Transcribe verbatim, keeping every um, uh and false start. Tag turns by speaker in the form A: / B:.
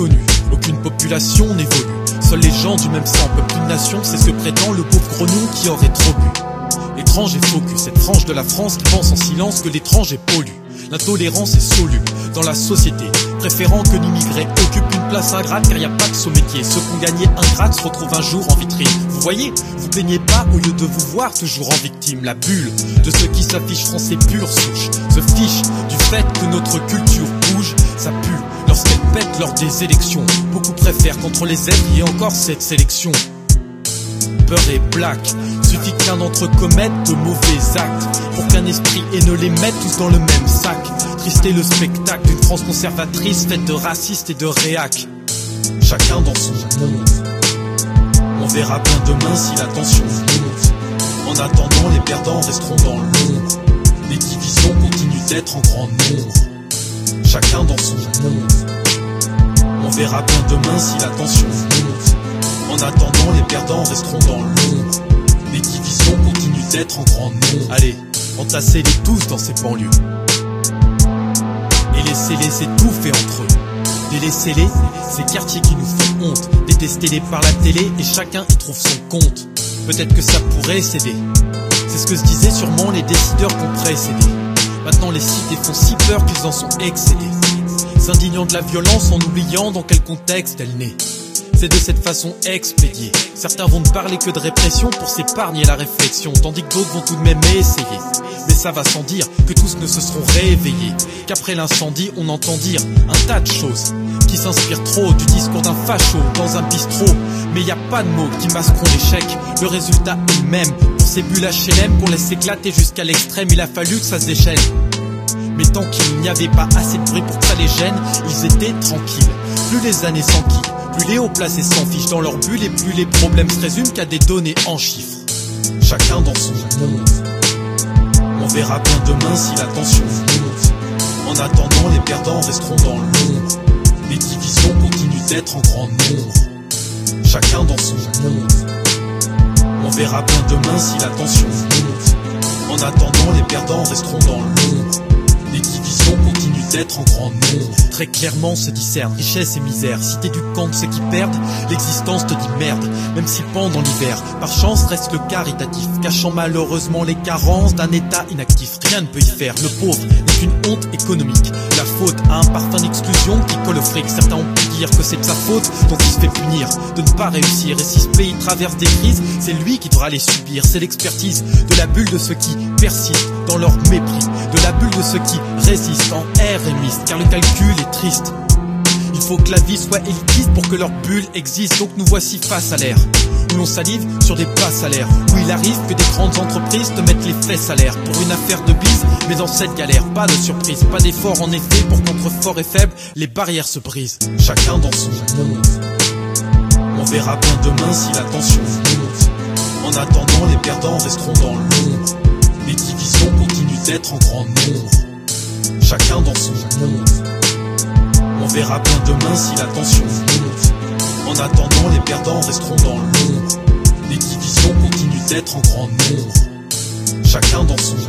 A: connu, aucune population n'évolue. Seuls les gens du même sang peuplent une nation, c'est ce que prétend le pauvre grognon qui aurait trop bu. Étrange et focus, cette frange de la France qui pense en silence que l'étranger pollue. L'intolérance est soluble dans la société, préférant que l'immigré occupe une place ingrate, car y a pas de sous-métier. Ceux qui ont gagné un grade se retrouvent un jour en vitrine. Vous voyez, vous plaignez pas au lieu de vous voir toujours en victime. La bulle de ceux qui s'affichent français pur souche se fiche du fait que notre culture bouge. Ça pue lorsqu'elle pète lors des élections. Beaucoup préfèrent qu'entre les ailes il y ait encore cette sélection. Peur et black, suffit qu'un d'entre eux commette de mauvais actes pour qu'un esprit haineux les mette tous dans le même sac. Triste est le spectacle d'une France conservatrice faite de racistes et de réacs. Chacun dans son monde. On verra bien demain si la tension monte. En attendant, les perdants resteront dans l'ombre. Les divisions continuent d'être en grand nombre. Chacun dans son monde. On verra bien demain si la tension monte. En attendant, les perdants resteront dans l'ombre. Les divisions continuent d'être en grand nombre. Allez, entassez-les tous dans ces banlieues et laissez-les étouffer entre eux. Délaissez-les, ces quartiers qui nous font honte. Détestez-les par la télé et chacun y trouve son compte. Peut-être que ça pourrait céder. C'est ce que se disaient sûrement les décideurs qu'on précédé. Maintenant les cités font si peur qu'ils en sont excédés, s'indignant de la violence en oubliant dans quel contexte elle naît. C'est de cette façon expédiée. Certains vont ne parler que de répression pour s'épargner la réflexion, tandis que d'autres vont tout de même essayer. Mais ça va sans dire que tous ne se seront réveillés, qu'après l'incendie on entend dire un tas de choses qui s'inspirent trop du discours d'un facho dans un bistrot. Mais y a pas de mots qui masqueront l'échec, le résultat est le même. Pour ces bulles H L M qu'on laisse éclater jusqu'à l'extrême, il a fallu que ça se déchaîne. Mais tant qu'il n'y avait pas assez de bruit pour que ça les gêne, ils étaient tranquilles. Plus les années s'enquillent, plus les hauts placés s'en fichent dans leur bulle, et plus les problèmes se résument qu'à des données en chiffres. Chacun dans son monde. On verra bien demain si la tension monte. En attendant, les perdants resteront dans l'ombre. Les divisions continuent d'être en grand nombre. Chacun dans son monde. On verra bien demain si la tension monte. En attendant, les perdants resteront dans l'ombre. Les divisions continuent d'être en grand nombre. Très clairement se discerne richesse et misère. Si t'éduques ceux qui perdent, l'existence te dit merde. Même si pendant l'hiver, par chance reste le caritatif, cachant malheureusement les carences d'un état inactif. Rien ne peut y faire, le pauvre n'est qu'une honte économique. La faute a un parfum d'exclusion qui colle au fric. Certains ont pu dire que c'est de sa faute, donc il se fait punir de ne pas réussir. Et si ce pays traverse des crises, c'est lui qui devra les subir. C'est l'expertise de la bulle de ceux qui persistent dans leur mépris, de la bulle de ceux qui résistent en RMiste, car le calcul est triste. Il faut que la vie soit élitiste pour que leur bulle existe. Donc nous voici face à l'ère où l'on salive sur des bas salaires, où il arrive que des grandes entreprises te mettent les fesses à l'air pour une affaire de bise. Mais dans cette galère, pas de surprise, pas d'effort en effet, pour qu'entre fort et faible, les barrières se brisent. Chacun dans son monde. On verra bien demain si la tension monte. En attendant, les perdants resteront dans l'ombre. Les divisions continuent d'être en grand nombre. Chacun dans son monde. On verra bien demain si la tension monte. En attendant, les perdants resteront dans l'ombre. Les divisions continuent d'être en grand nombre. Chacun dans son